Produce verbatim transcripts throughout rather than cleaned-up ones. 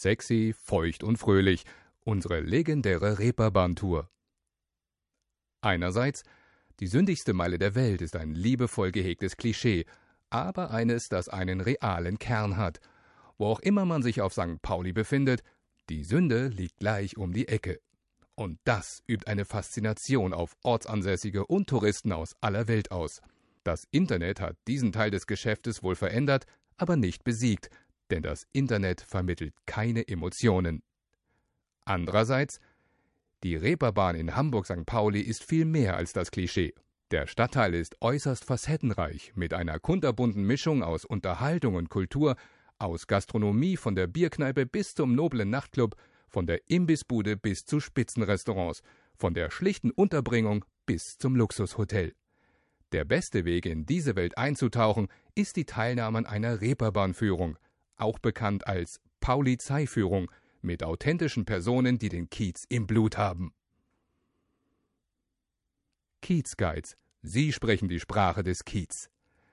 Sexy, feucht und fröhlich. Unsere legendäre Reeperbahn-Tour. Einerseits, die sündigste Meile der Welt ist ein liebevoll gehegtes Klischee, aber eines, das einen realen Kern hat. Wo auch immer man sich auf Sankt Pauli befindet, die Sünde liegt gleich um die Ecke. Und das übt eine Faszination auf Ortsansässige und Touristen aus aller Welt aus. Das Internet hat diesen Teil des Geschäftes wohl verändert, aber nicht besiegt, denn das Internet vermittelt keine Emotionen. Andererseits, die Reeperbahn in Hamburg-Sankt Pauli ist viel mehr als das Klischee. Der Stadtteil ist äußerst facettenreich, mit einer kunterbunten Mischung aus Unterhaltung und Kultur, aus Gastronomie von der Bierkneipe bis zum noblen Nachtclub, von der Imbissbude bis zu Spitzenrestaurants, von der schlichten Unterbringung bis zum Luxushotel. Der beste Weg, in diese Welt einzutauchen, ist die Teilnahme an einer Reeperbahn-Führung, auch bekannt als Polizeiführung, mit authentischen Personen, die den Kiez im Blut haben. Kiezguides. Sie sprechen die Sprache des Kiez.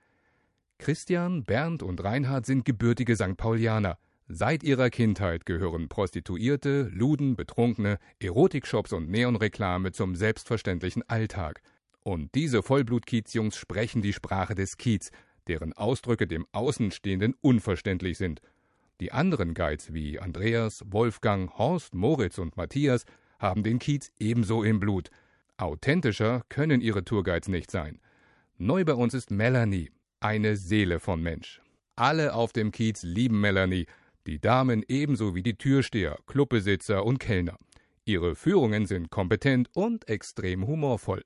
Christian, Bernd und Reinhard sind gebürtige Sankt Paulianer. Seit ihrer Kindheit gehören Prostituierte, Luden, Betrunkene, Erotikshops und Neonreklame zum selbstverständlichen Alltag. Und diese Vollblut-Kiezjungs sprechen die Sprache des Kiez, deren Ausdrücke dem Außenstehenden unverständlich sind. Die anderen Guides wie Andreas, Wolfgang, Horst, Moritz und Matthias haben den Kiez ebenso im Blut. Authentischer können ihre Tourguides nicht sein. Neu bei uns ist Melanie, eine Seele von Mensch. Alle auf dem Kiez lieben Melanie, die Damen ebenso wie die Türsteher, Clubbesitzer und Kellner. Ihre Führungen sind kompetent und extrem humorvoll.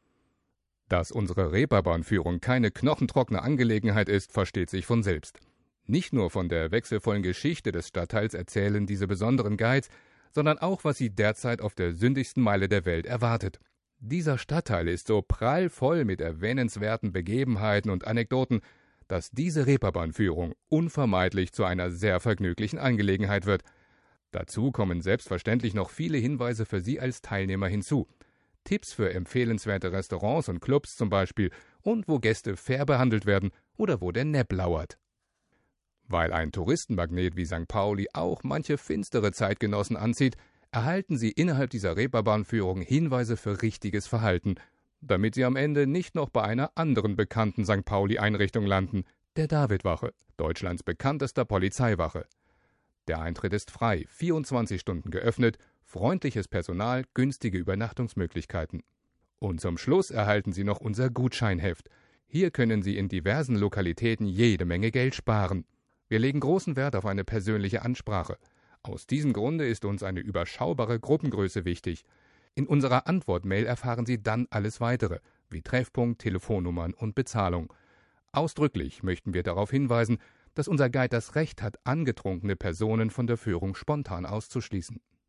Dass unsere Reeperbahn-Führung keine knochentrockene Angelegenheit ist, versteht sich von selbst. Nicht nur von der wechselvollen Geschichte des Stadtteils erzählen diese besonderen Guides, sondern auch, was sie derzeit auf der sündigsten Meile der Welt erwartet. Dieser Stadtteil ist so prallvoll mit erwähnenswerten Begebenheiten und Anekdoten, dass diese Reeperbahn-Führung unvermeidlich zu einer sehr vergnüglichen Angelegenheit wird. Dazu kommen selbstverständlich noch viele Hinweise für Sie als Teilnehmer hinzu. Tipps für empfehlenswerte Restaurants und Clubs zum Beispiel und wo Gäste fair behandelt werden oder wo der Nepp lauert. Weil ein Touristenmagnet wie Sankt Pauli auch manche finstere Zeitgenossen anzieht, erhalten Sie innerhalb dieser Reeperbahn-Führung Hinweise für richtiges Verhalten, damit Sie am Ende nicht noch bei einer anderen bekannten Sankt Pauli-Einrichtung landen, der Davidwache, Deutschlands bekanntester Polizeiwache. Der Eintritt ist frei, vierundzwanzig Stunden geöffnet, freundliches Personal, günstige Übernachtungsmöglichkeiten. Und zum Schluss erhalten Sie noch unser Gutscheinheft. Hier können Sie in diversen Lokalitäten jede Menge Geld sparen. Wir legen großen Wert auf eine persönliche Ansprache. Aus diesem Grunde ist uns eine überschaubare Gruppengröße wichtig. In unserer Antwortmail erfahren Sie dann alles Weitere, wie Treffpunkt, Telefonnummern und Bezahlung. Ausdrücklich möchten wir darauf hinweisen, dass unser Guide das Recht hat, angetrunkene Personen von der Führung spontan auszuschließen.